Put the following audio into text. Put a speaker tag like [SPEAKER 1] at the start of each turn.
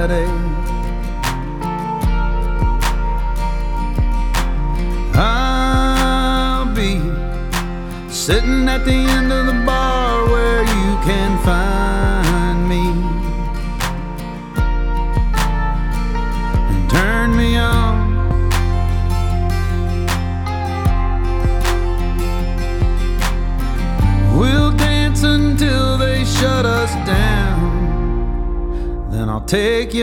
[SPEAKER 1] I'll be sitting at the end of the bar where you can find me, and turn me on. We'll dance until they shut us down, then I'll take you